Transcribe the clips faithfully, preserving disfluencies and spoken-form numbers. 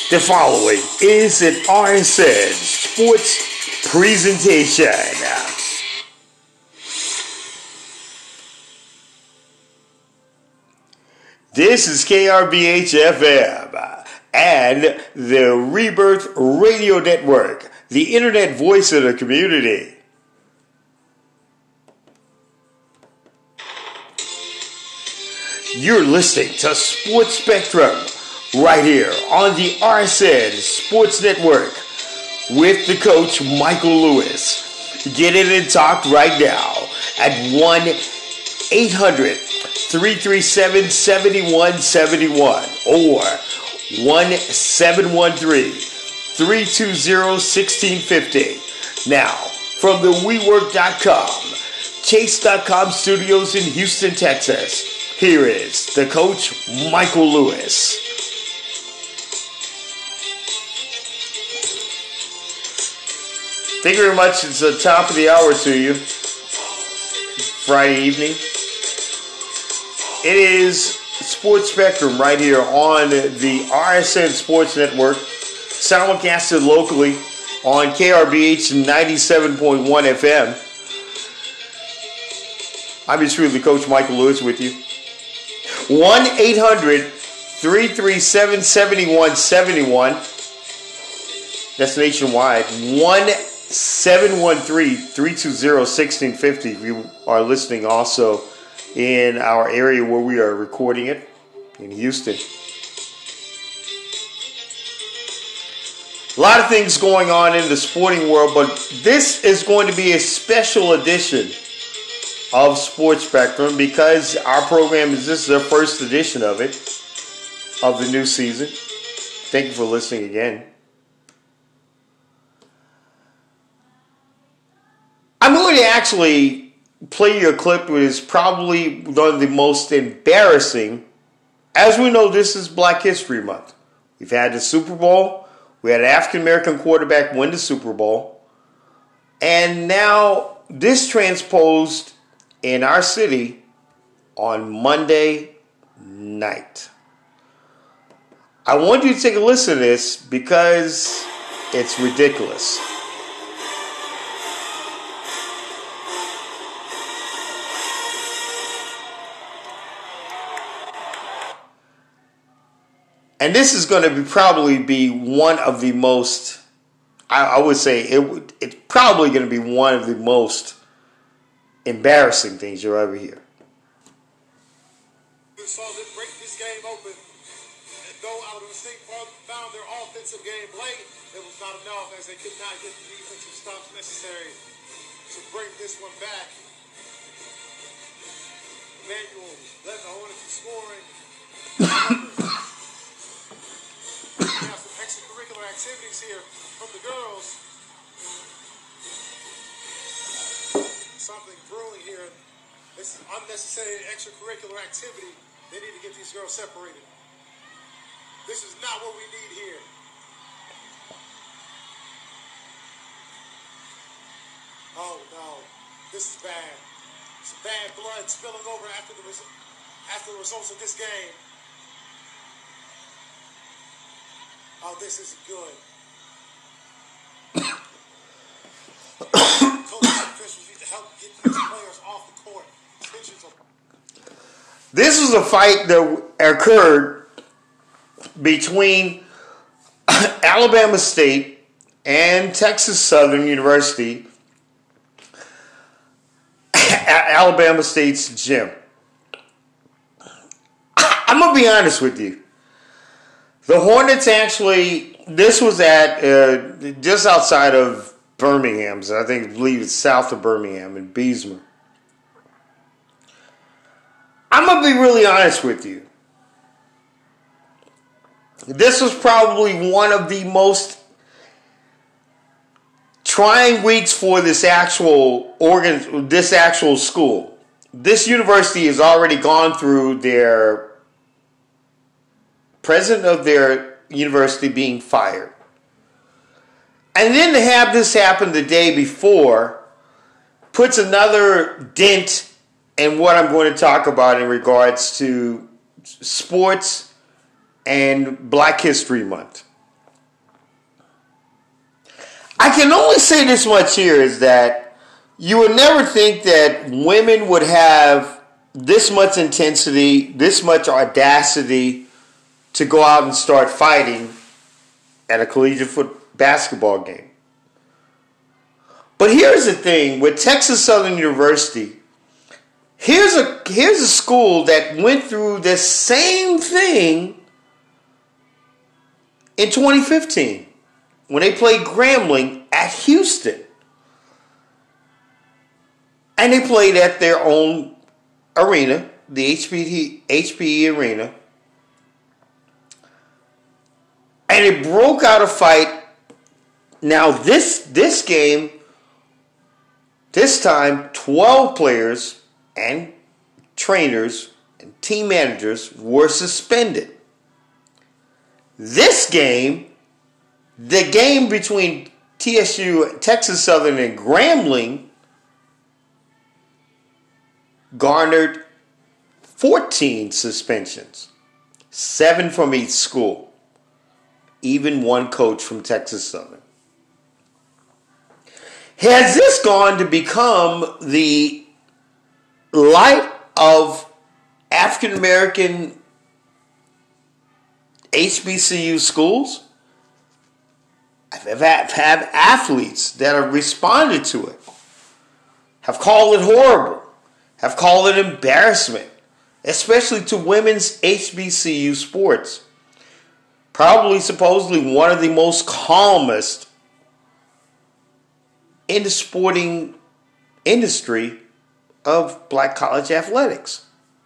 The following is an R S N Sports presentation. This is K R B H F M and the Rebirth Radio Network, the internet voice of the community. You're listening to Sports Spectrum right here on the R S N Sports Network with the coach Michael Lewis. Get in and talk right now at one eight hundred three three seven seven one seven one or one seven one three three two zero one six five zero. Now, from the we work dot com, chase dot com studios in Houston, Texas, here is the coach Michael Lewis. Thank you very much. It's the top of the hour to you. Friday evening. It is Sports Spectrum right here on the R S N Sports Network, simulcasted locally on K R B H ninety-seven point one F M. I'm your truly Coach Michael Lewis with you. one eight hundred three three seven seven one seven one. That's nationwide. one seven one three three two zero one six five zero if you are listening also in our area where we are recording it in Houston. A lot of things going on in the sporting world, but this is going to be a special edition of Sports Spectrum because our program is this is our first edition of it, of the new season. Thank you for listening again. I'm going to actually play you a clip which is probably one of the most embarrassing. As we know, this is Black History Month. We've had the Super Bowl. We had an African-American quarterback win the Super Bowl. And now this transposed in our city on Monday night. I want you to take a listen to this because it's ridiculous. And this is going to be probably be one of the most, I, I would say, it it's probably going to be one of the most embarrassing things you'll ever hear. Saw them break this game open and go out of the state, found their offensive game late. It was not enough as they could not get the defensive stops necessary to bring this one back. Emmanuel led the Hornets in scoring. We have some extracurricular activities here from the girls. Something brewing here. This is unnecessary extracurricular activity. They need to get these girls separated. This is not what we need here. Oh no, this is bad. Some bad blood spilling over after the res- after the results of this game. Oh, this isn't good. Coaches and officials need to help get these players off the court. This was a fight that occurred between Alabama State and Texas Southern University at Alabama State's gym. I'm going to be honest with you. The Hornets actually, this was at uh, just outside of Birmingham, so I think I believe it's south of Birmingham in Beesmer. I'm going to be really honest with you. This was probably one of the most trying weeks for this actual organ, this actual school. This university has already gone through their president of their university being fired. And then to have this happen the day before puts another dent in what I'm going to talk about in regards to sports and Black History Month. I can only say this much here is that you would never think that women would have this much intensity, this much audacity to go out and start fighting at a collegiate foot basketball game. But here's the thing, with Texas Southern University, here's a here's a school that went through the same thing in twenty fifteen when they played Grambling at Houston. And they played at their own arena, the H P E Arena. And it broke out a fight. Now this this game, this time twelve players and trainers and team managers were suspended. This game, the game between T S U, Texas Southern, and Grambling garnered fourteen suspensions, seven from each school, even one coach from Texas Southern. Has this gone to become the light of African American H B C U schools? I've had athletes that have responded to it, have called it horrible, have called it embarrassment, especially to women's H B C U sports. Probably supposedly one of the most calmest in the sporting industry of black college athletics.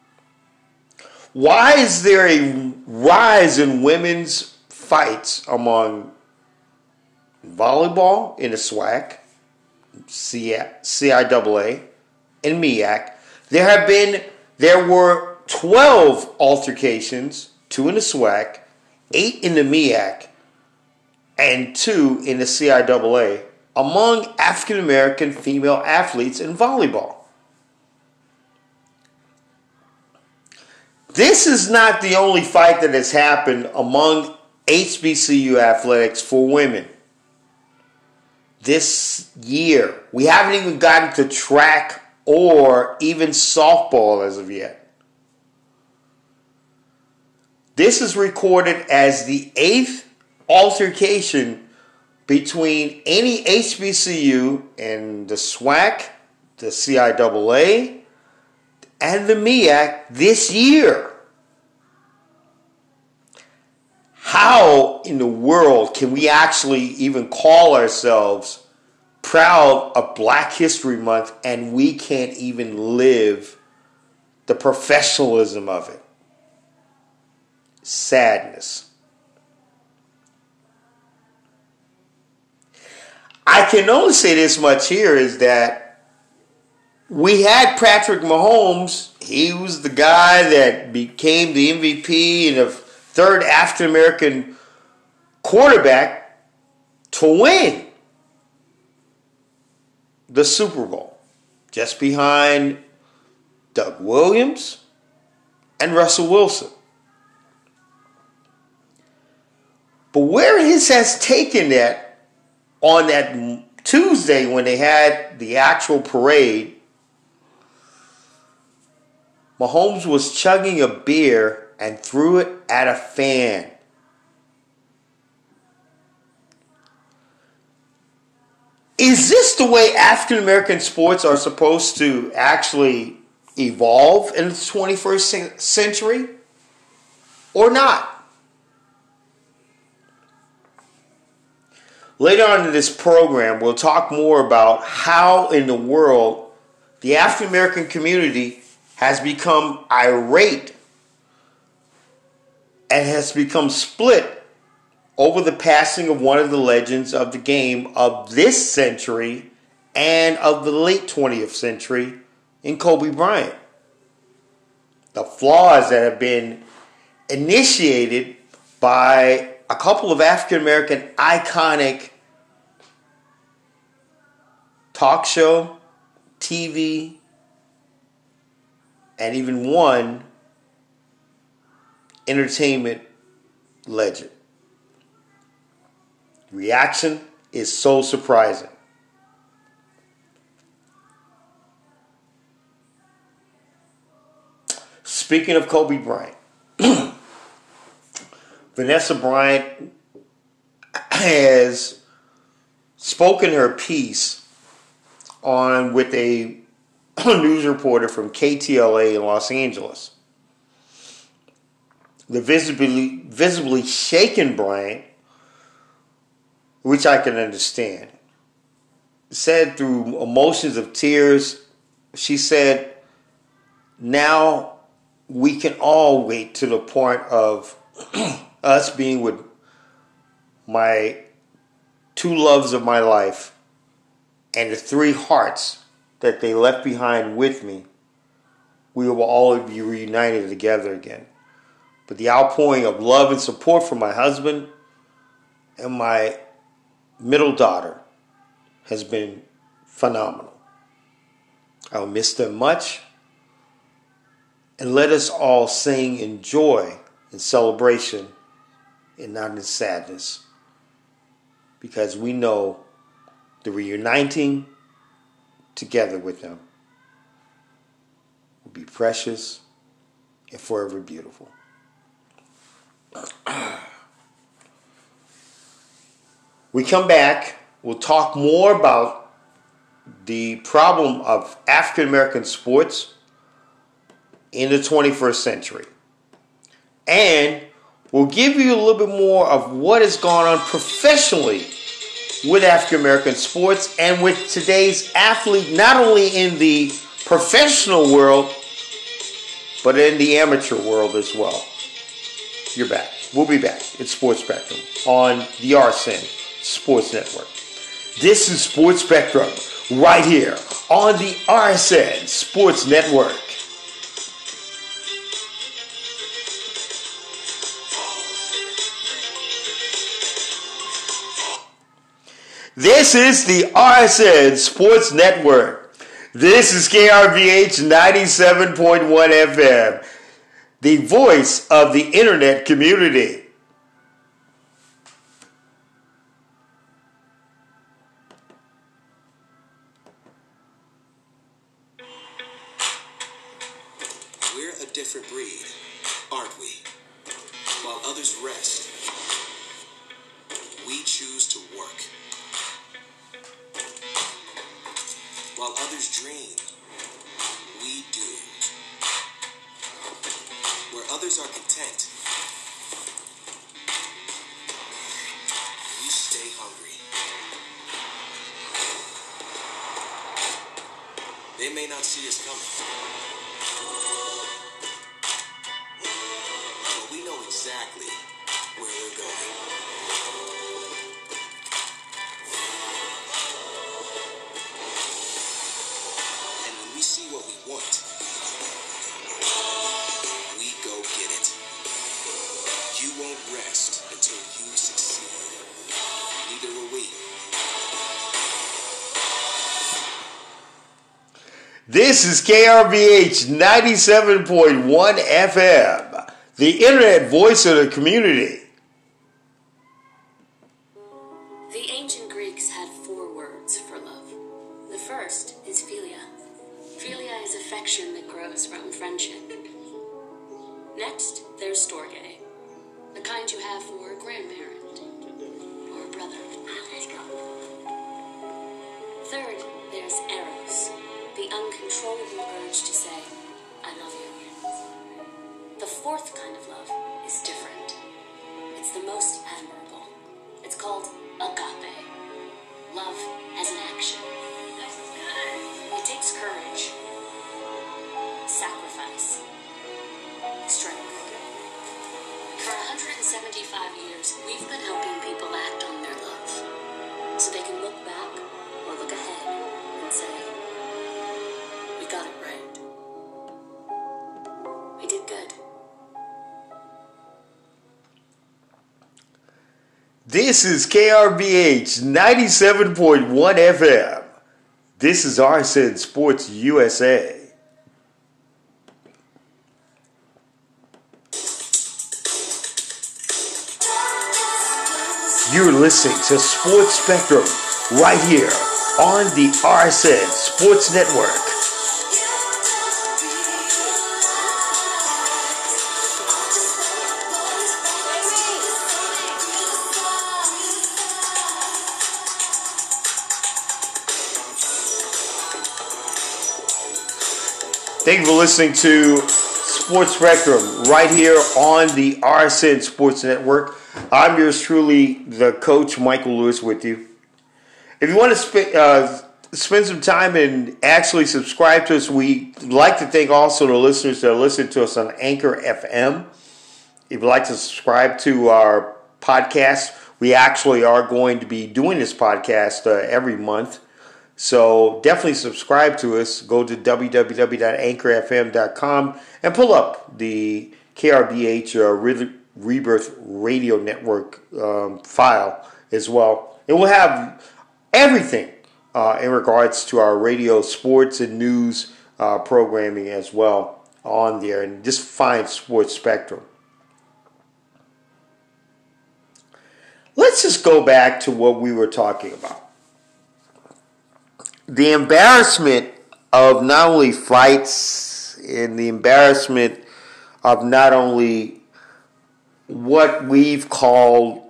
Why is there a rise in women's fights among volleyball in the SWAC, C I A A, and MEAC? There have been, there were twelve altercations, two in the SWAC, eight in the MEAC, and two in the C I A A among African American female athletes in volleyball. This is not the only fight that has happened among H B C U athletics for women this year. We haven't even gotten to track or even softball as of yet. This is recorded as the eighth altercation between any H B C U and the SWAC, the C I A A, and the MEAC this year. How in the world can we actually even call ourselves proud of Black History Month and we can't even live the professionalism of it? Sadness. I can only say this much here is that we had Patrick Mahomes. He was the guy that became the M V P and the third African American quarterback to win the Super Bowl, just behind Doug Williams and Russell Wilson. But where his has taken that on that Tuesday when they had the actual parade, Mahomes was chugging a beer and threw it at a fan. Is this the way African American sports are supposed to actually evolve in the twenty-first century? Or not? Later on in this program, we'll talk more about how in the world the African American community has become irate and has become split over the passing of one of the legends of the game of this century and of the late twentieth century in Kobe Bryant. The flaws that have been initiated by a couple of African American iconic talk show, T V, and even one entertainment legend. Reaction is so surprising. Speaking of Kobe Bryant, Vanessa Bryant has spoken her piece on with a news reporter from K T L A in Los Angeles. The visibly, visibly shaken Bryant, which I can understand, said through emotions of tears, she said, now we can all wait to the point of us being with my two loves of my life and the three hearts that they left behind with me. We will all be reunited together again. But the outpouring of love and support from my husband and my middle daughter has been phenomenal. I'll miss them much. And let us all sing in joy and celebration and not in sadness. Because we know the reuniting together with them will be precious and forever beautiful. We come back, we'll talk more about the problem of African American sports in the twenty-first century. And we'll give you a little bit more of what has gone on professionally with African American sports and with today's athlete, not only in the professional world, but in the amateur world as well. You're back. We'll be back. It's Sports Spectrum on the R S N Sports Network. This is Sports Spectrum right here on the R S N Sports Network. This is the R S N Sports Network. This is K R V H ninety-seven point one F M, the voice of the internet community. We're a different breed, aren't we? While others rest, we choose to work. While others dream, we do. Where others are content, we stay hungry. They may not see us coming, but we know exactly where we're going. What we want, we go get it. You won't rest until you succeed. Neither will we. This is K R V H ninety-seven point one F M, the internet voice of the community. The ancient Greeks had four words for love. The first is philia. Philia is affection that grows from friendship. Next, there's storge, the kind you have for a grandparent or a brother. Third, there's eros, the uncontrollable urge to say, I love you. The fourth kind of love is different. It's the most admirable. It's called agape. Love as an action. It takes courage, sacrifice, strength. For one hundred seventy-five years, we've been helping people act on their love so they can look back or look ahead and say, we got it right. We did good. This is K R V H ninety-seven point one F M. This is R S N Sports U S A. You're listening to Sports Spectrum right here on the R S N Sports Network. Thank you for listening to Sports Spectrum right here on the R S N Sports Network. I'm yours truly, the coach, Michael Lewis, with you. If you want to sp- uh, spend some time and actually subscribe to us, we'd like to thank also the listeners that listen to us on Anchor F M. If you'd like to subscribe to our podcast, we actually are going to be doing this podcast uh, every month. So definitely subscribe to us. Go to w w w dot anchor f m dot com and pull up the K R B H uh, Re- Rebirth Radio Network um, file as well. It will have everything uh, in regards to our radio, sports, and news uh, programming as well on there. And just find Sports Spectrum. Let's just go back to what we were talking about. The embarrassment of not only fights and the embarrassment of not only what we've called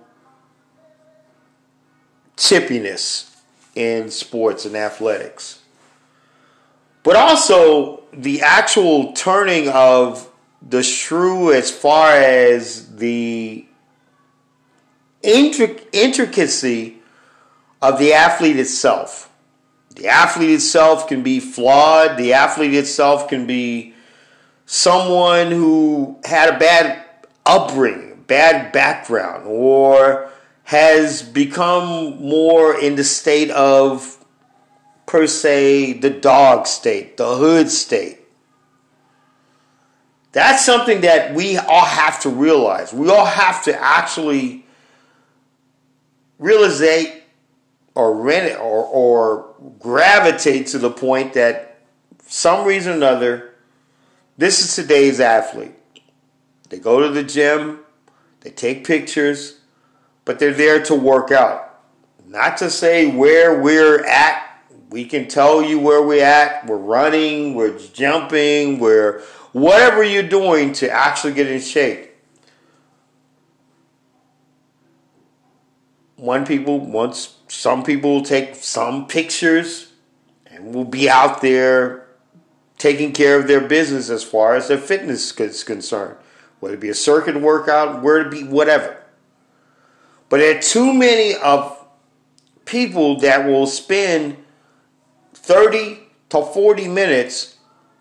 chippiness in sports and athletics, but also the actual turning of the shrew as far as the intric- intricacy of the athlete itself. The athlete itself can be flawed. The athlete itself can be someone who had a bad upbringing, bad background, or has become more in the state of, per se, the dog state, the hood state. That's something that we all have to realize. We all have to actually realize or rent or, or gravitate to the point that for some reason or another, this is today's athlete. They go to the gym, they take pictures, but they're there to work out. Not to say where we're at. We can tell you where we're at. We're running, we're jumping, we're whatever you're doing to actually get in shape. One people wants some people will take some pictures and will be out there taking care of their business as far as their fitness is concerned. Whether it be a circuit workout, where it be, whatever. But there are too many of people that will spend thirty to forty minutes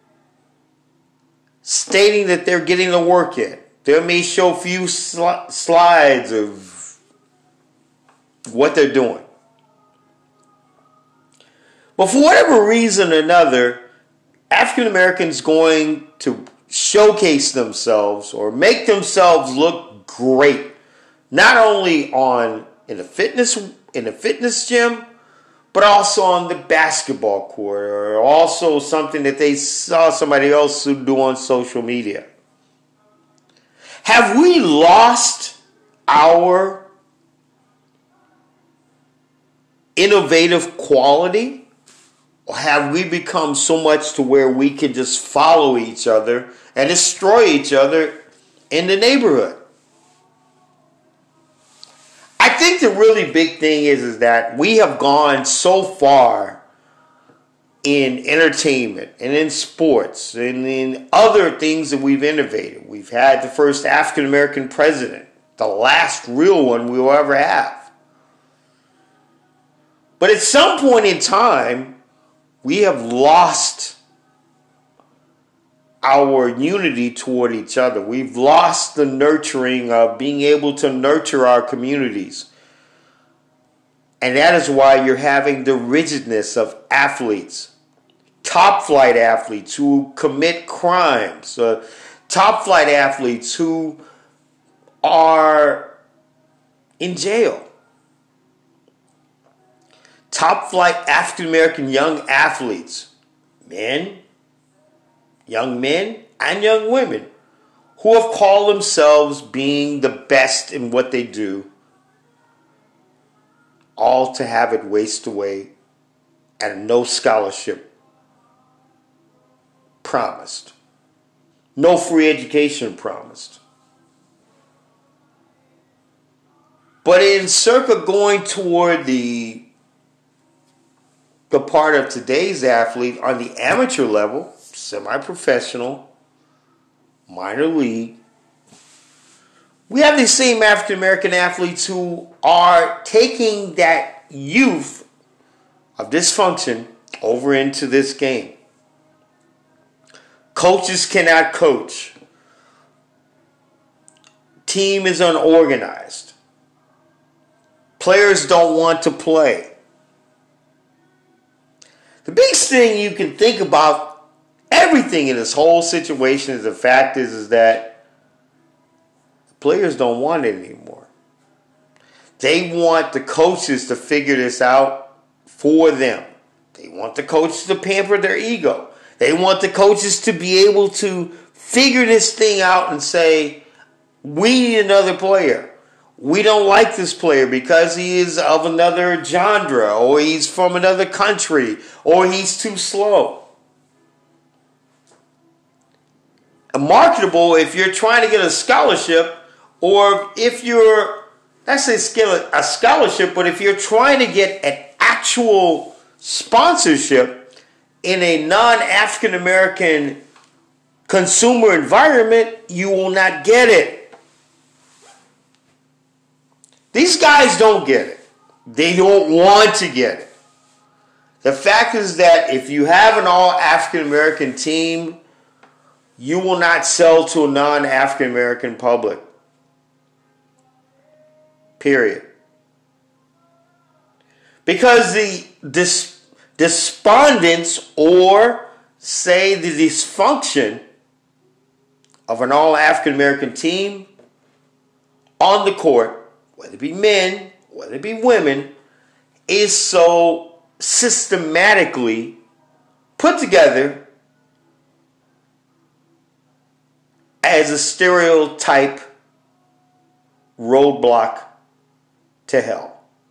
stating that they're getting the work in. They may show a few sl- slides of what they're doing. But for whatever reason or another, African Americans going to showcase themselves or make themselves look great, not only on in the fitness in the fitness gym, but also on the basketball court, or also something that they saw somebody else do on social media. Have we lost our innovative quality? Or have we become so much to where we can just follow each other and destroy each other in the neighborhood? I think the really big thing is, is that we have gone so far in entertainment and in sports and in other things that we've innovated. We've had the first African American president, the last real one we will ever have. But at some point in time, we have lost our unity toward each other. We've lost the nurturing of being able to nurture our communities. And that is why you're having the rigidness of athletes, top flight athletes who commit crimes, uh, top flight athletes who are in jail. Top flight African American young athletes, men, young men, and young women, who have called themselves being the best in what they do, all to have it waste away and no scholarship promised. No free education promised. But in circa going toward the, the part of today's athlete on the amateur level, semi-professional, minor league, we have these same African American athletes who are taking that youth of dysfunction over into this game. Coaches cannot coach. Team is unorganized. Players don't want to play. The biggest thing you can think about everything in this whole situation is the fact is, is that the players don't want it anymore. They want the coaches to figure this out for them. They want the coaches to pamper their ego. They want the coaches to be able to figure this thing out and say, we need another player. We don't like this player because he is of another genre, or he's from another country, or he's too slow. And marketable if you're trying to get a scholarship, or if you're, let's say a scholarship, but if you're trying to get an actual sponsorship in a non-African American consumer environment, you will not get it. These guys don't get it. They don't want to get it. The fact is that if you have an all-African American team, you will not sell to a non-African American public. Period. Because the dis- despondence, or say the dysfunction of an all-African American team on the court, whether it be men, whether it be women, is so systematically put together as a stereotype roadblock to hell.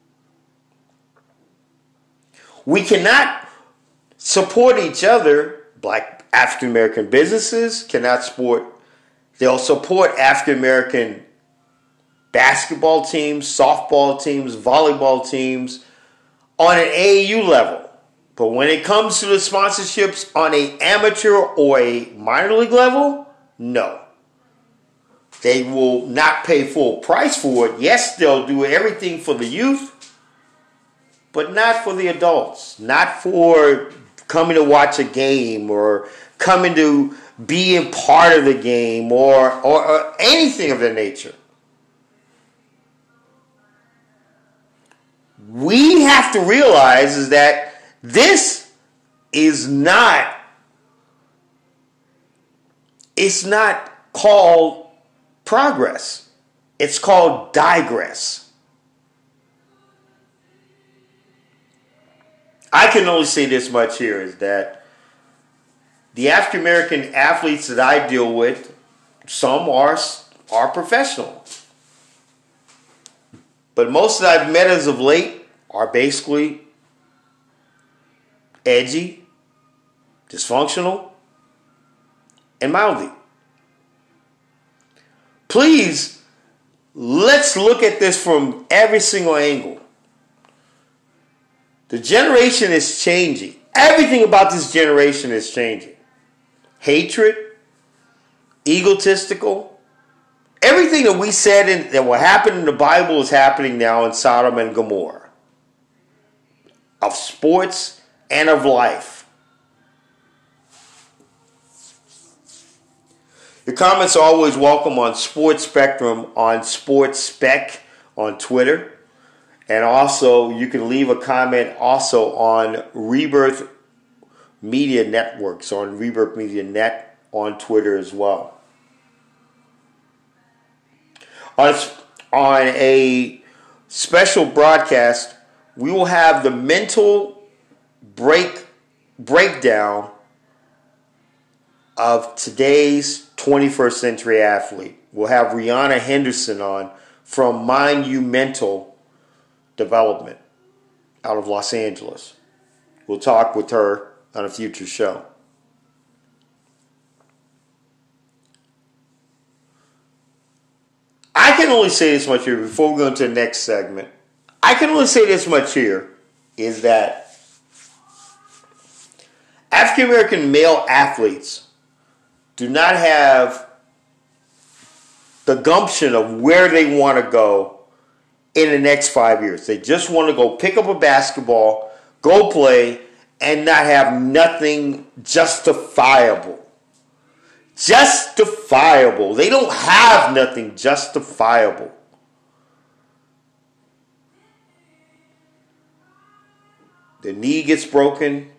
We cannot support each other. Black African American businesses cannot support, they'll support African American basketball teams, softball teams, volleyball teams on an A A U level. But when it comes to the sponsorships on an amateur or a minor league level, no. They will not pay full price for it. Yes, they'll do everything for the youth, but not for the adults. Not for coming to watch a game or coming to be a part of the game or, or, or anything of that nature. We have to realize is that this is not, it's not called progress. It's called digress. I can only say this much here is that the African American athletes that I deal with, some are, are professional. But most that I've met as of late are basically edgy, dysfunctional, and mouthy. Please, let's look at this from every single angle. The generation is changing. Everything about this generation is changing. Hatred, egotistical. Everything that we said in, that will happen in the Bible is happening now in Sodom and Gomorrah. Of sports and of life. Your comments are always welcome on Sports Spectrum, on Sports Spec, on Twitter. And also, you can leave a comment also on Rebirth Media Networks, on Rebirth Media Net, on Twitter as well. On, on a special broadcast, we will have the mental break breakdown of today's twenty-first century athlete. We'll have Rihanna Henderson on from Mind You Mental Development. out of Los Angeles. We'll talk with her on a future show. I can only say this much here before we go into the next segment. I can only say this much here is that African American male athletes do not have the gumption of where they want to go in the next five years. They just want to go pick up a basketball, go play, and not have nothing justifiable. Justifiable. They don't have nothing justifiable. The knee gets broken.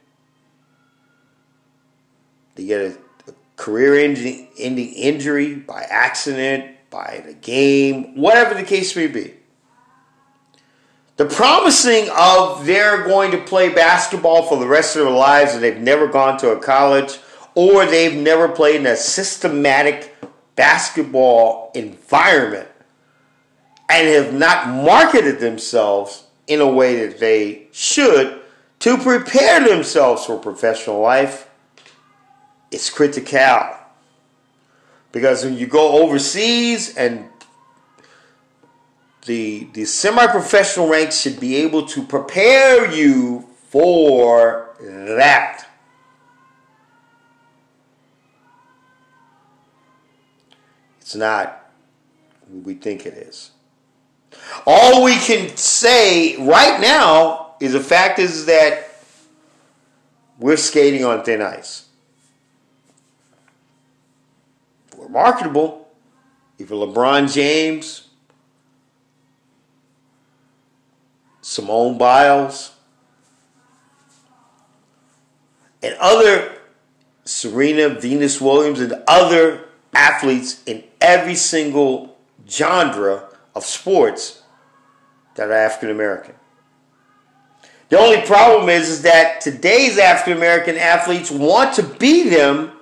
They get a, a career-ending injury by accident, by the game, whatever the case may be. The promising of they're going to play basketball for the rest of their lives and they've never gone to a college or they've never played in a systematic basketball environment and have not marketed themselves in a way that they should to prepare themselves for professional life, it's critical. Because when you go overseas and the, the semi-professional ranks should be able to prepare you for that. It's not what we think it is. All we can say right now is the fact is that we're skating on thin ice. We're marketable. If you're LeBron James, Simone Biles, and other Serena, Venus Williams, and other athletes in every single genre of sports that are African American. The only problem is, is that today's African American athletes want to be them,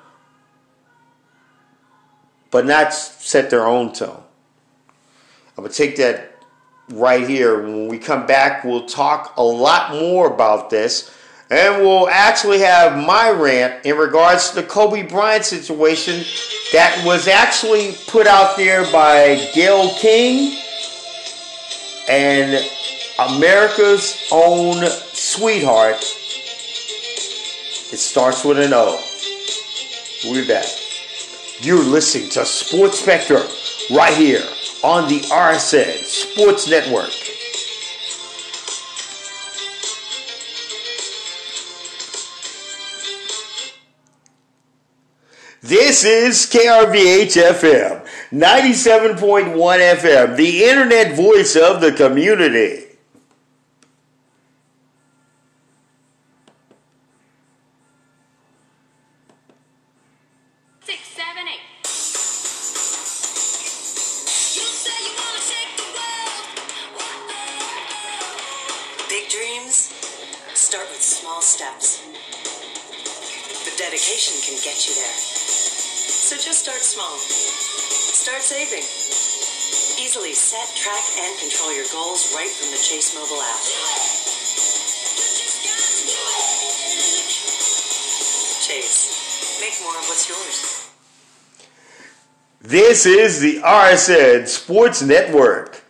but not set their own tone. I'm going to take that right here. When we come back, we'll talk a lot more about this. And we'll actually have my rant in regards to the Kobe Bryant situation that was actually put out there by Gayle King and America's own sweetheart. It starts with an O. We'll be back. You're listening to Sports Spectrum right here on the R S N Sports Network. This is K R V H F M, ninety-seven point one F M, the internet voice of the community. Six, seven, eight. Big dreams start with small steps. But dedication can get you there. So just start small. Start saving. Easily set, track, and control your goals right from the Chase mobile app. Chase. Make more of what's yours. This is the R S N Sports Network.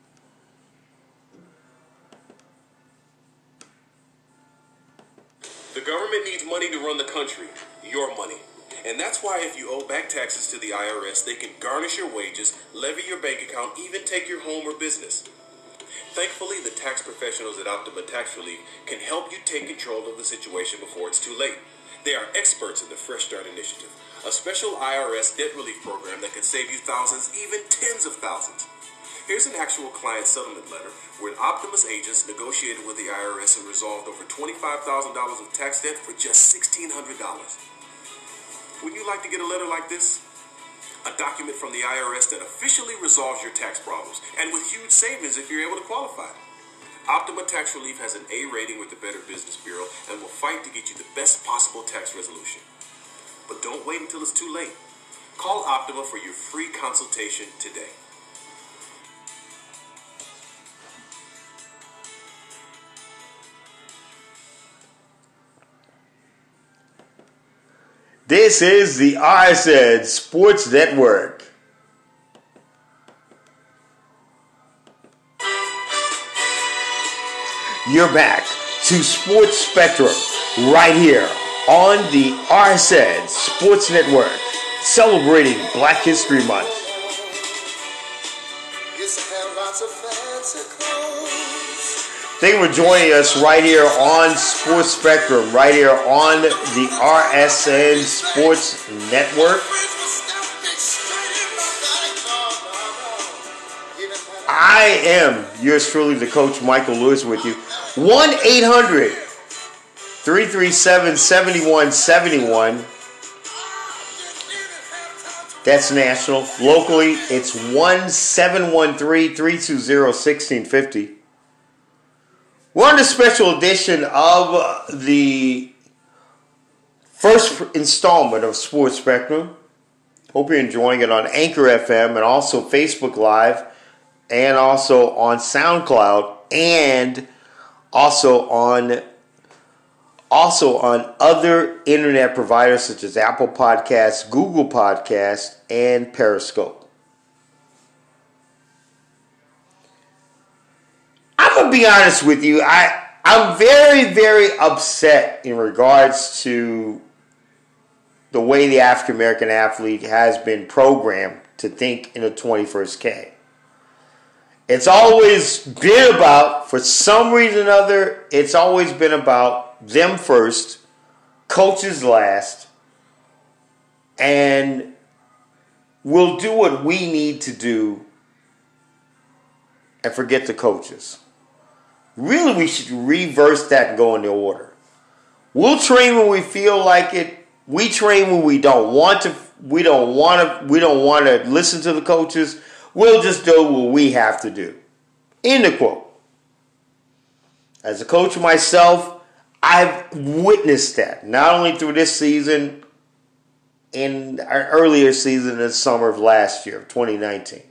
The government needs money to run the country. Your money. And that's why if you owe back taxes to the I R S, they can garnish your wages, levy your bank account, even take your home or business. Thankfully, the tax professionals at Optima Tax Relief can help you take control of the situation before it's too late. They are experts in the Fresh Start Initiative, a special I R S debt relief program that could save you thousands, even tens of thousands. Here's an actual client settlement letter where Optima's agents negotiated with the I R S and resolved over twenty-five thousand dollars of tax debt for just sixteen hundred dollars. Would you like to get a letter like this? A document from the I R S that officially resolves your tax problems, and with huge savings if you're able to qualify. Optima Tax Relief has an A rating with the Better Business Bureau and will fight to get you the best possible tax resolution. But don't wait until it's too late. Call Optima for your free consultation today. This is the R S N Sports Network. You're back to Sports Spectrum right here on the R S N Sports Network, celebrating Black History Month. Thank you for joining us right here on Sports Spectrum, right here on the R S N Sports Network. I am yours truly, the coach, Michael Lewis, with you. one eight hundred three three seven seven one seven one. That's national. Locally, it's one seven one three three two zero one six five zero. We're on a special edition of the first installment of Sports Spectrum. Hope you're enjoying it on Anchor F M and also Facebook Live and also on SoundCloud and also on also on other internet providers such as Apple Podcasts, Google Podcasts, and Periscope. I'm going to be honest with you. I, I'm very, very upset in regards to the way the African American athlete has been programmed to think in the twenty-first K. It's always been about, for some reason or other, it's always been about them first, coaches last, and we'll do what we need to do and forget the coaches. Really, we should reverse that and go in the order. We'll train when we feel like it. We train when we don't want to. We don't want to. We don't want to listen to the coaches. We'll just do what we have to do. End of quote. As a coach myself, I've witnessed that not only through this season, in our earlier season in the summer of last year, of twenty nineteen.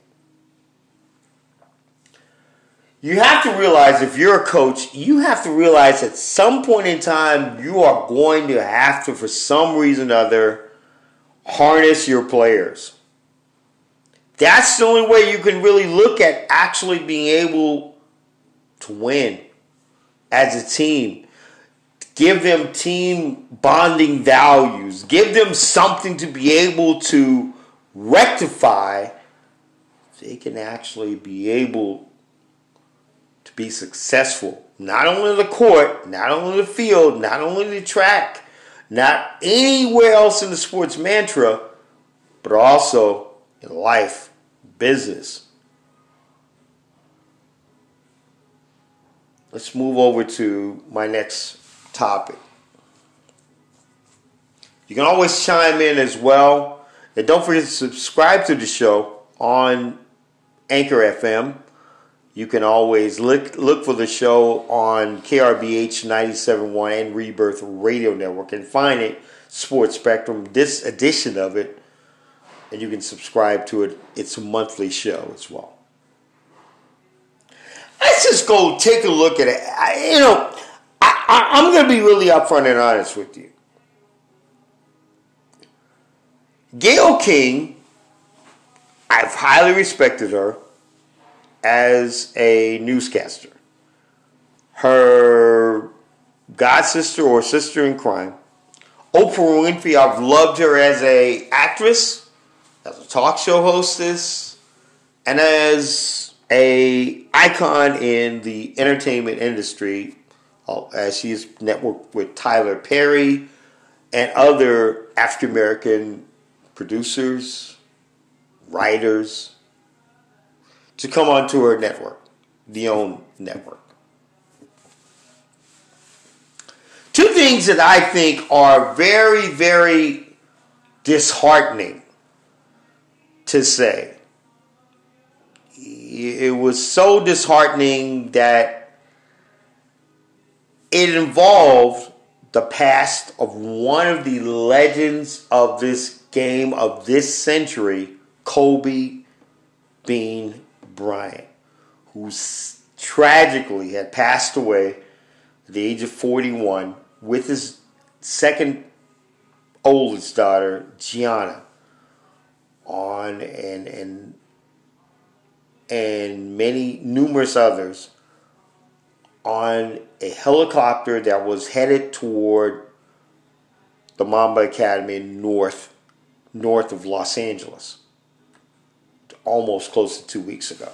You have to realize, if you're a coach, you have to realize at some point in time you are going to have to, for some reason or other, harness your players. That's the only way you can really look at actually being able to win as a team. Give them team bonding values. Give them something to be able to rectify. They can actually be able to be successful, not only in the court, not only in the field, not only in the track, not anywhere else in the sports mantra, but also in life, business. Let's move over to my next topic. You can always chime in as well. And don't forget to subscribe to the show on Anchor F M. You can always look look for the show on K R B H ninety-seven point one and Rebirth Radio Network and find it, Sports Spectrum, this edition of it, and you can subscribe to it. It's a monthly show as well. Let's just go take a look at it. I, you know, I, I, I'm going to be really upfront and honest with you. Gayle King, I've highly respected her as a newscaster. Her god sister or sister in crime, Oprah Winfrey, I've loved her as a actress, as a talk show hostess, and as a icon in the entertainment industry, as she's networked with Tyler Perry and other African American producers, writers, to come onto her network, the OWN network. Two things that I think are very, very disheartening to say. It was so disheartening that it involved the past of one of the legends of this game, of this century, Kobe Bean Bryant, who tragically had passed away at the age of forty-one with his second oldest daughter, Gianna, on and and and many numerous others on a helicopter that was headed toward the Mamba Academy north north of Los Angeles, almost close to two weeks ago.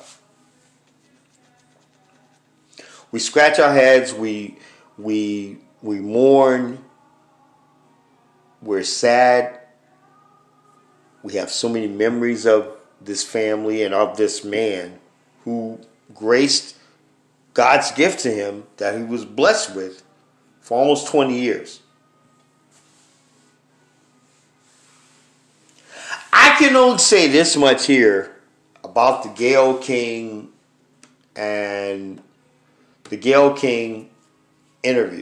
We scratch our heads, we we we mourn, we're sad. We have so many memories of this family and of this man who graced God's gift to him that he was blessed with for almost twenty years. I can only say this much here about the Gayle King and the Gayle King interview.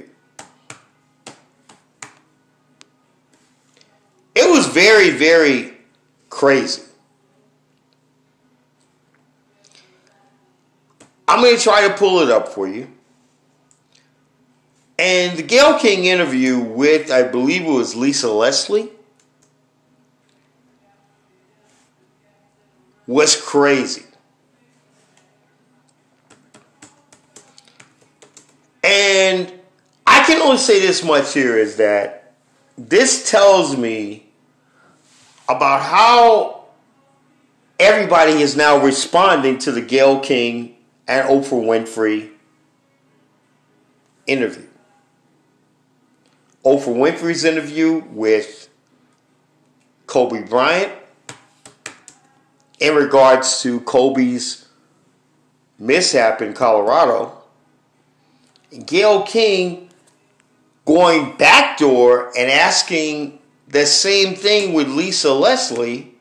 It was very, very crazy. I'm going to try to pull it up for you. And the Gayle King interview with, I believe it was Lisa Leslie, was crazy. And I can only say this much here is that this tells me about how everybody is now responding to the Gayle King and Oprah Winfrey interview. Oprah Winfrey's interview with Kobe Bryant in regards to Kobe's mishap in Colorado. And Gayle King going backdoor and asking the same thing with Lisa Leslie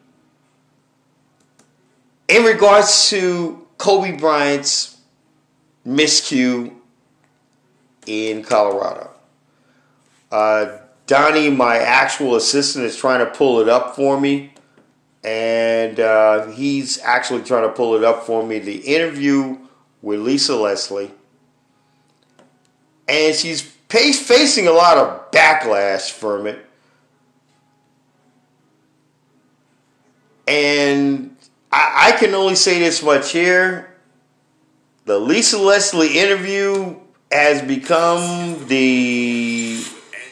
in regards to Kobe Bryant's miscue in Colorado. Uh, Donnie, my actual assistant, is trying to pull it up for me. And uh, he's actually trying to pull it up for me. The interview with Lisa Leslie. And she's facing a lot of backlash from it. And I, I can only say this much here. The Lisa Leslie interview has become the...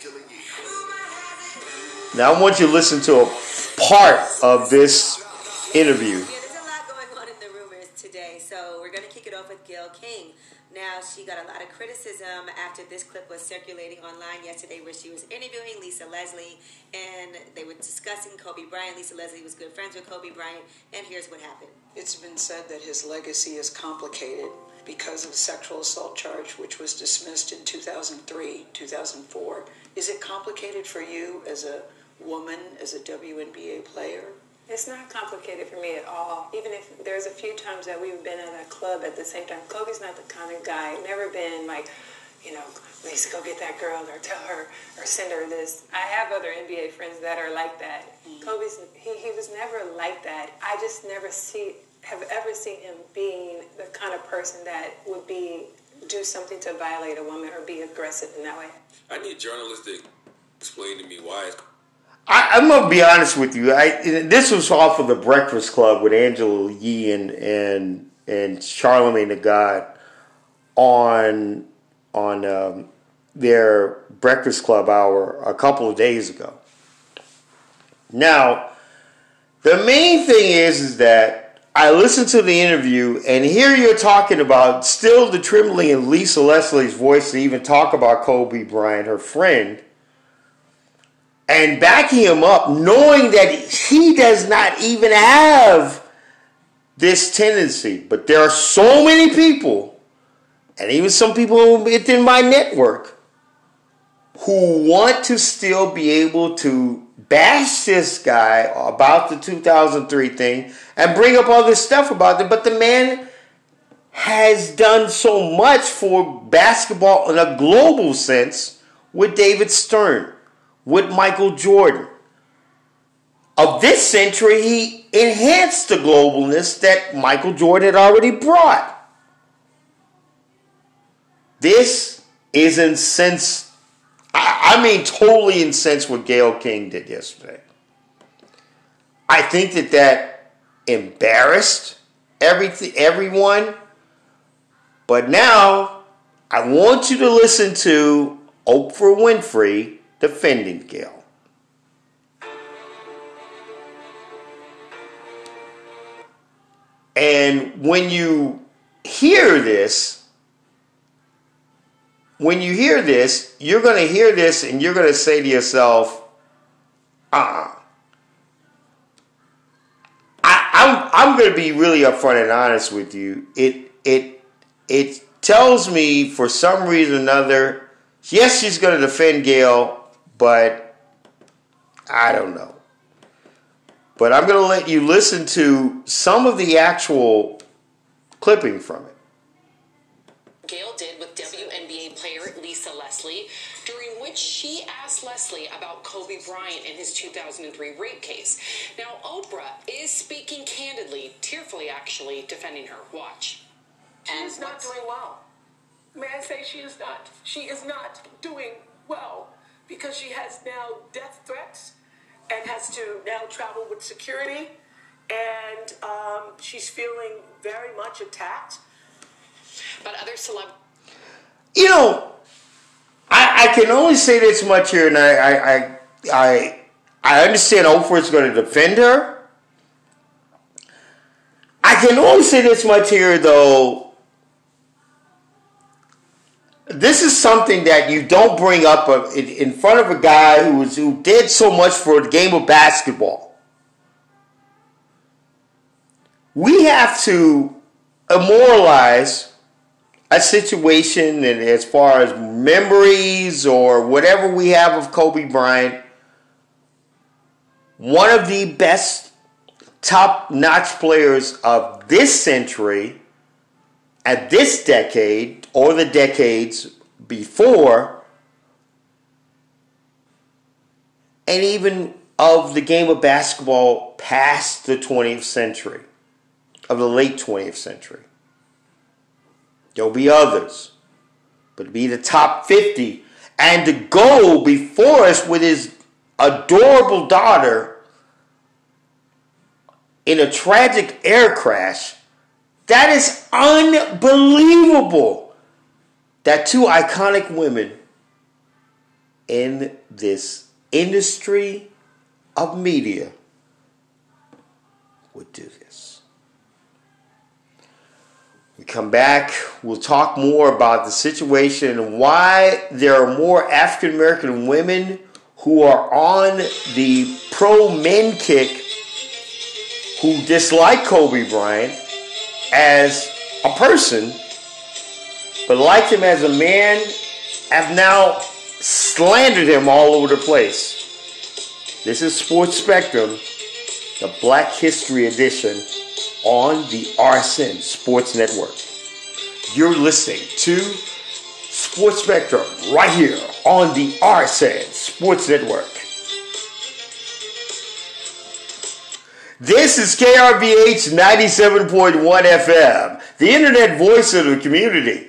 Now I want you to listen to a part of this interview. Yeah, there's a lot going on in the rumors today, so we're going to kick it off with Gayle King. Now, she got a lot of criticism after this clip was circulating online yesterday where she was interviewing Lisa Leslie, and they were discussing Kobe Bryant. Lisa Leslie was good friends with Kobe Bryant, and here's what happened. It's been said that his legacy is complicated because of a sexual assault charge which was dismissed in two thousand three, two thousand four. Is it complicated for you as a woman, as a W N B A player? It's not complicated for me at all. Even if there's a few times that we've been at a club at the same time. Kobe's not the kind of guy, never been like, you know, Lisa, go get that girl or tell her or send her this. I have other N B A friends that are like that. Mm-hmm. Kobe's, he, he was never like that. I just never see, have ever seen him being the kind of person that would be, do something to violate a woman or be aggressive in that way. I need journalists to explain to me why it's I, I'm going to be honest with you. I, this was off of the Breakfast Club with Angela Yee and and, and Charlamagne the God on on um, their Breakfast Club hour a couple of days ago. Now, the main thing is, is that I listened to the interview, and here you're talking about still the trembling in Lisa Leslie's voice to even talk about Kobe Bryant, her friend, and backing him up, knowing that he does not even have this tendency. But there are so many people, and even some people within my network, who want to still be able to bash this guy about the two thousand three thing and bring up all this stuff about it. But the man has done so much for basketball in a global sense with David Stern, with Michael Jordan. Of this century, he enhanced the globalness that Michael Jordan had already brought. This is insense. I, I mean, totally incensed what Gayle King did yesterday. I think that that embarrassed everything, everyone. But now, I want you to listen to Oprah Winfrey defending Gayle. And when you hear this, when you hear this, you're going to hear this and you're going to say to yourself, uh-uh. I, I'm, I'm going to be really upfront and honest with you. It, it, it tells me for some reason or another, yes, she's going to defend Gayle, but I don't know. But I'm going to let you listen to some of the actual clipping from it. Gayle did with W N B A player Lisa Leslie, during which she asked Leslie about Kobe Bryant and his two thousand three rape case. Now, Oprah is speaking candidly, tearfully actually, defending her. Watch. She is not doing well. May I say she is not? She is not doing well because she has now death threats and has to now travel with security, and um, she's feeling very much attacked. But other celeb, you know, I, I can only say this much here, and I I I I, I understand Oprah's going to defend her. I can only say this much here, though. This is something that you don't bring up in front of a guy who was, who did so much for the game of basketball. We have to immortalize a situation, and as far as memories or whatever we have of Kobe Bryant, one of the best top-notch players of this century, at this decade, or the decades before, and even of the game of basketball past the twentieth century, of the late twentieth century. There'll be others, but to be the top fifty and to go before us with his adorable daughter in a tragic air crash, that is unbelievable. That two iconic women in this industry of media would do this. We come back, we'll talk more about the situation and why there are more African American women who are on the pro-men kick who dislike Kobe Bryant as a person, but like him as a man, have now slandered him all over the place. This is Sports Spectrum, the Black History Edition on the R S N Sports Network. You're listening to Sports Spectrum right here on the R S N Sports Network. This is K R B H ninety-seven point one F M, the internet voice of the community.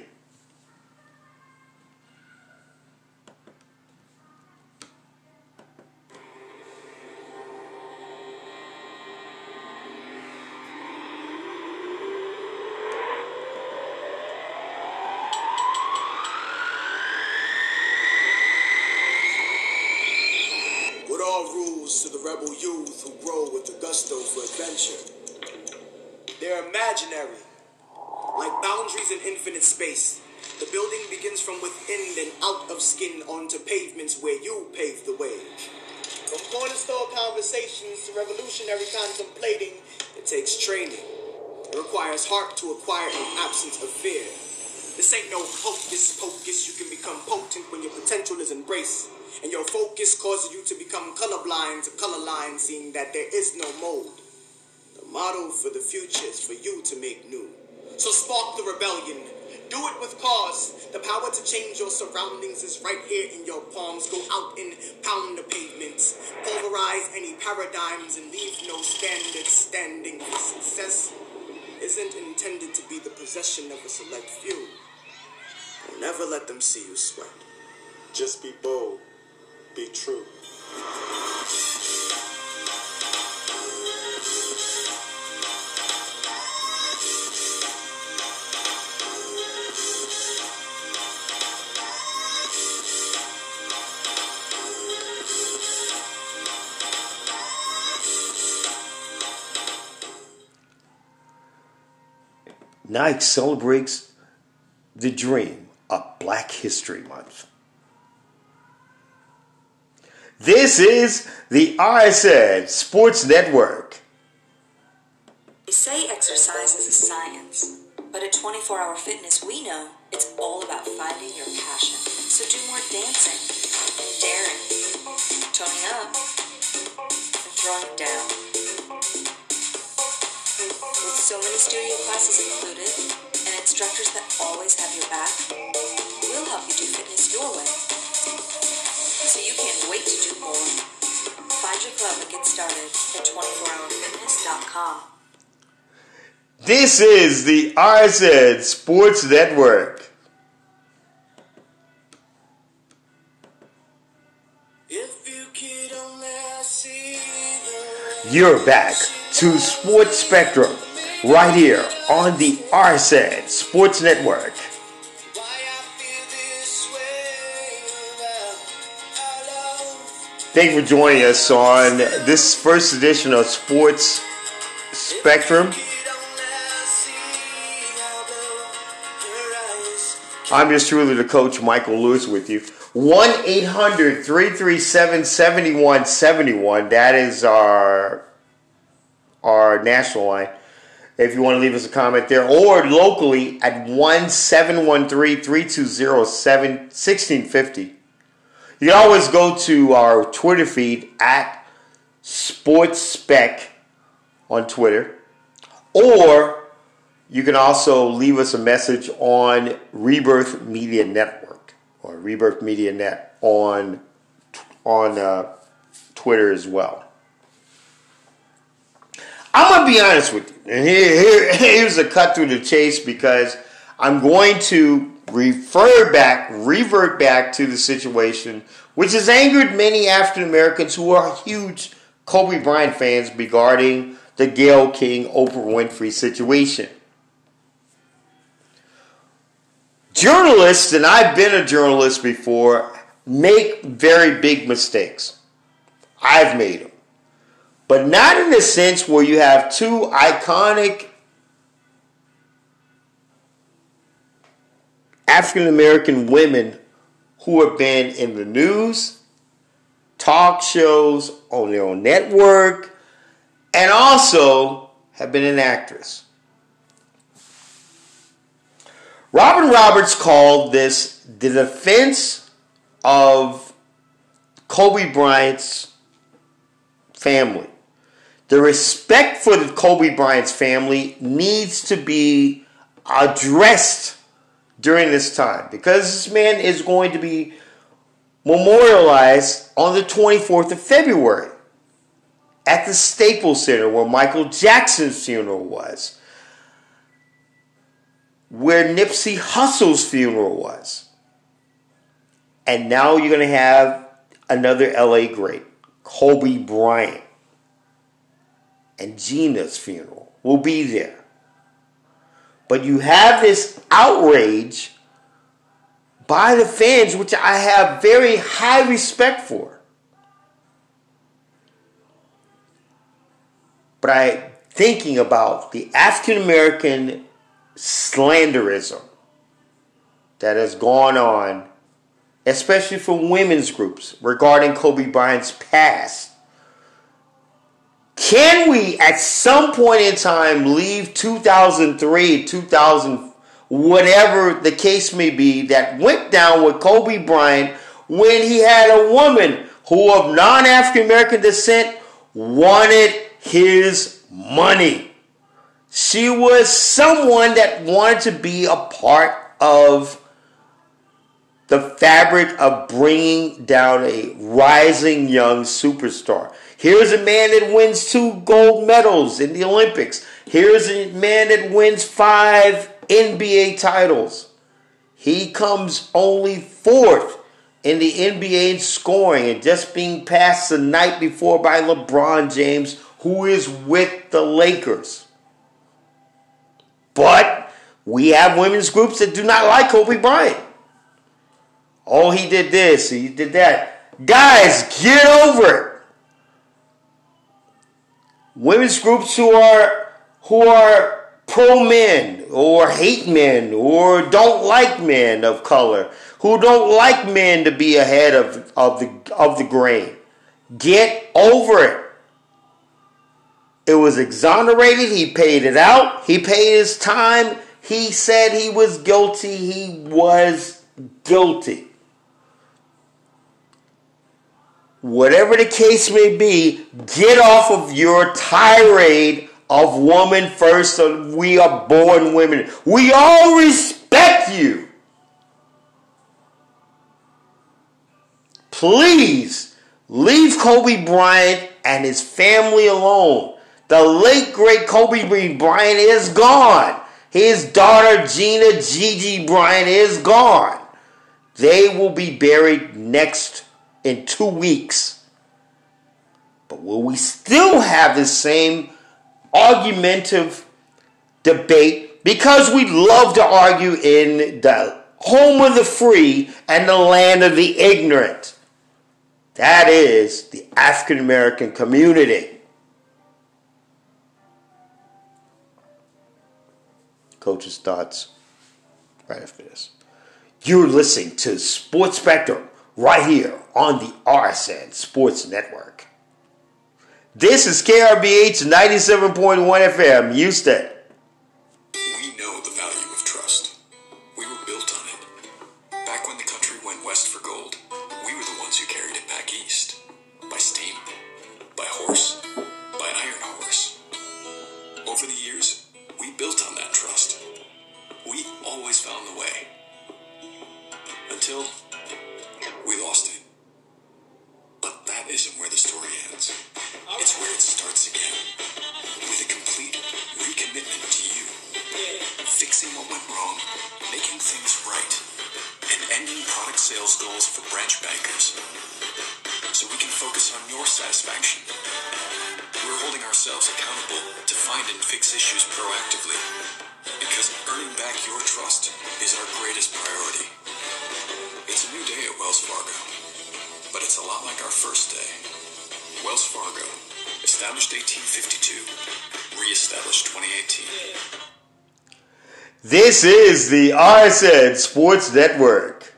To the rebel youth who grow with the gusto for adventure. They're imaginary, like boundaries in infinite space. The building begins from within, then out of skin onto pavements where you pave the way. From corner store conversations to revolutionary contemplating, it takes training. It requires heart to acquire an absence of fear. This ain't no hocus pocus. You can become potent when your potential is embraced. And your focus causes you to become colorblind to color lines, seeing that there is no mold. The motto for the future is for you to make new. So spark the rebellion. Do it with cause. The power to change your surroundings is right here in your palms. Go out and pound the pavements. Pulverize any paradigms and leave no standards standing. Success isn't intended to be the possession of a select few. Never let them see you sweat. Just be bold. Be true. Nike celebrates the dream of Black History Month. This is the R S N Sports Network. They say exercise is a science, but at twenty-four hour Fitness, we know it's all about finding your passion. So do more dancing, daring, toning up, and throwing down. With so many studio classes included, and instructors that always have your back, we'll help you do fitness your way. So you can't wait to do more. Find your club and get started at twenty-four hour fitness dot com. This is the R S N Sports Network. If you could only see the You're back to Sports Spectrum right here on the R S N Sports Network. Thank you for joining us on this first edition of Sports Spectrum. I'm just truly the coach, Michael Lewis, with you. one eight hundred three three seven seven one seven one. That is our, our national line. If you want to leave us a comment there. Or locally at one seven one three three two zero seven one six five zero. You can always go to our Twitter feed at SportsSpec on Twitter. Or you can also leave us a message on Rebirth Media Network or Rebirth Media Net on, on uh, Twitter as well. I'm going to be honest with you. And here, here, here's a cut through the chase because I'm going to refer back, revert back to the situation which has angered many African Americans who are huge Kobe Bryant fans regarding the Gayle King, Oprah Winfrey situation. Journalists, and I've been a journalist before, make very big mistakes. I've made them. But not in the sense where you have two iconic African American women who have been in the news, talk shows, on their own network, and also have been an actress. Robin Roberts called this the defense of Kobe Bryant's family. The respect for the Kobe Bryant's family needs to be addressed during this time because this man is going to be memorialized on the twenty-fourth of February at the Staples Center where Michael Jackson's funeral was, where Nipsey Hussle's funeral was. And now you're going to have another L A great, Kobe Bryant. And Gina's funeral will be there. But you have this outrage by the fans, which I have very high respect for. But I'm thinking about the African American slanderism that has gone on, especially from women's groups, regarding Kobe Bryant's past. Can we, at some point in time, leave two thousand three, two thousand, whatever the case may be, that went down with Kobe Bryant when he had a woman who, of non-African American descent, wanted his money? She was someone that wanted to be a part of the fabric of bringing down a rising young superstar. Here's a man that wins two gold medals in the Olympics. Here's a man that wins five N B A titles. He comes only fourth in the N B A in scoring and just being passed the night before by LeBron James, who is with the Lakers. But we have women's groups that do not like Kobe Bryant. Oh, he did this, he did that. Guys, get over it. Women's groups who are who are pro men or hate men or don't like men of color, who don't like men to be ahead of, of the of the grain. Get over it. It was exonerated. He paid it out. He paid his time. He said he was guilty. He was guilty. Whatever the case may be, get off of your tirade of woman first. We are born women. We all respect you. Please leave Kobe Bryant and his family alone. The late, great Kobe Bryant is gone. His daughter, Gina Gigi Bryant, is gone. They will be buried next in two weeks. But will we still have the same argumentative debate? Because we love to argue in the home of the free and the land of the ignorant. That is the African American community. Coach's thoughts right after this. You're listening to Sports Spectrum right here on the R S N Sports Network. This is K R B H ninety-seven point one F M, Houston. We know the value of trust. We were built on it. Back when the country went west for gold, we were the ones who carried it back east. By steam, by horse, by iron horse. Over the years, we built on that trust. We always found the way. Until we lost it. But that isn't where the story ends. It's where it starts again. With a complete recommitment to you. Fixing what went wrong, making things right, and ending product sales goals for branch bankers. So we can focus on your satisfaction. We're holding ourselves accountable to find and fix issues proactively. Because earning back your trust is our greatest priority. It's a new day at Wells Fargo, but it's a lot like our first day. Wells Fargo, established eighteen fifty-two, re-established twenty eighteen. This is the R S N Sports Network.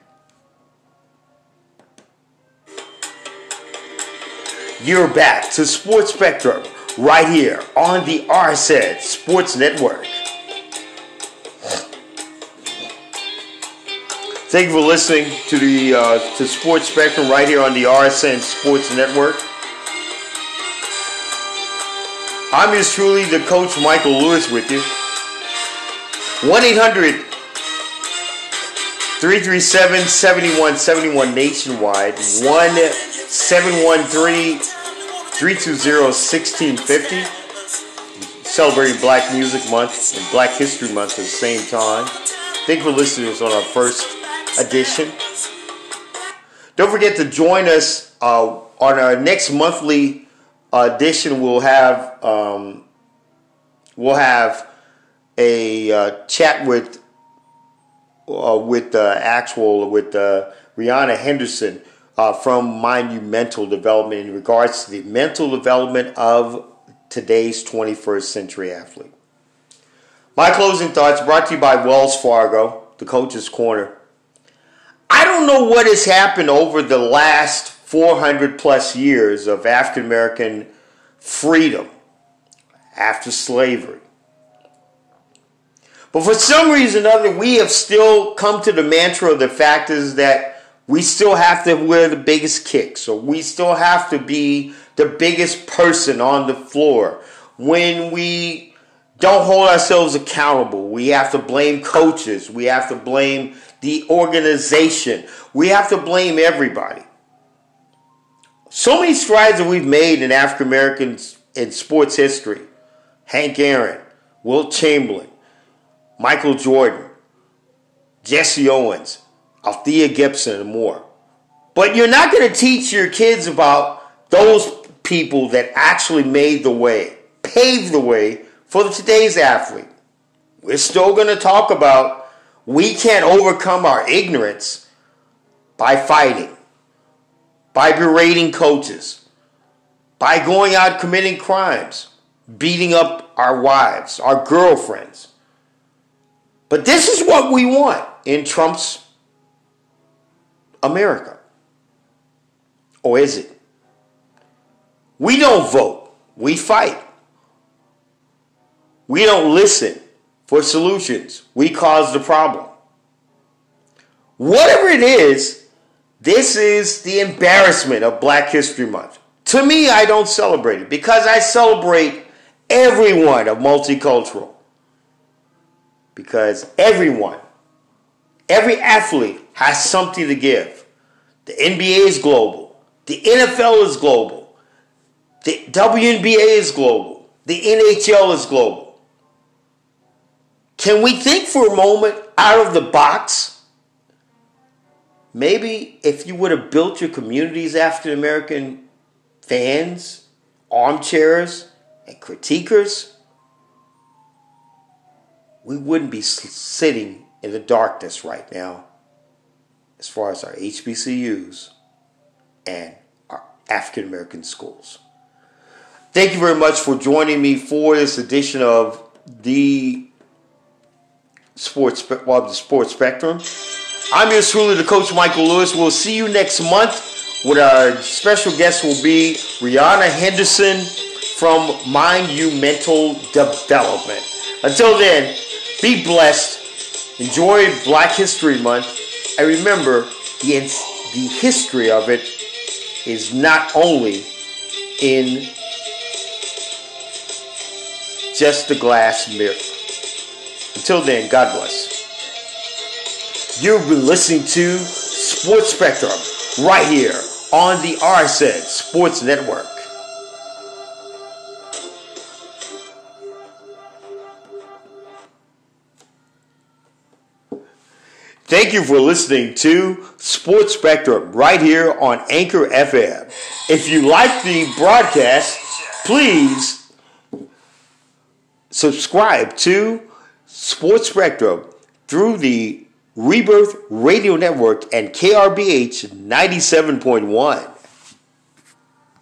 You're back to Sports Spectrum right here on the R S N Sports Network. Thank you for listening to the uh, to Sports Spectrum right here on the R S N Sports Network. I'm yours truly, the Coach Michael Lewis, with you. one eight hundred, three three seven, seven one seven one nationwide. one seven one three, three two zero, one six five zero. Celebrating Black Music Month and Black History Month at the same time. Thank you for listening to us on our first edition. Don't forget to join us uh, on our next monthly edition. We'll have um, we'll have a uh, chat with uh, with the uh, actual with uh, Rihanna Henderson uh, from Monumental Development in regards to the mental development of today's twenty-first century athlete. My closing thoughts brought to you by Wells Fargo, the Coach's Corner. I don't know what has happened over the last four hundred plus years of African American freedom after slavery. But for some reason or other, we have still come to the mantra of the fact is that we still have to wear the biggest kicks, or we still have to be the biggest person on the floor. When we don't hold ourselves accountable, we have to blame coaches. We have to blame the organization. We have to blame everybody. So many strides that we've made in African Americans in sports history. Hank Aaron, Wilt Chamberlain, Michael Jordan, Jesse Owens, Althea Gibson, and more. But you're not going to teach your kids about those people that actually made the way, paved the way for today's athlete. We're still going to talk about we can't overcome our ignorance by fighting, by berating coaches, by going out committing crimes, beating up our wives, our girlfriends. But this is what we want in Trump's America. Or is it? We don't vote. We fight. We don't listen for solutions. We cause the problem. Whatever it is, this is the embarrassment of Black History Month. To me, I don't celebrate it because I celebrate everyone of multicultural. Because everyone, every athlete has something to give. The N B A is global. The N F L is global. The W N B A is global. The N H L is global. Can we think for a moment out of the box? Maybe if you would have built your communities after American fans, armchairs, and critiquers, we wouldn't be sitting in the darkness right now as far as our H B C Us and our African American schools. Thank you very much for joining me for this edition of the Sports, well, the Sports Spectrum. I'm yours truly, the Coach Michael Lewis. We'll see you next month. With our special guest will be Rihanna Henderson from Mind You Mental Development. Until then, be blessed. Enjoy Black History Month. And remember, the, the history of it is not only in just the glass mirror. Until then, God bless. You've been listening to Sports Spectrum right here on the R S N Sports Network. Thank you for listening to Sports Spectrum right here on Anchor F M. If you like the broadcast, please subscribe to Sports Spectrum through the Rebirth Radio Network and K R B H ninety-seven point one.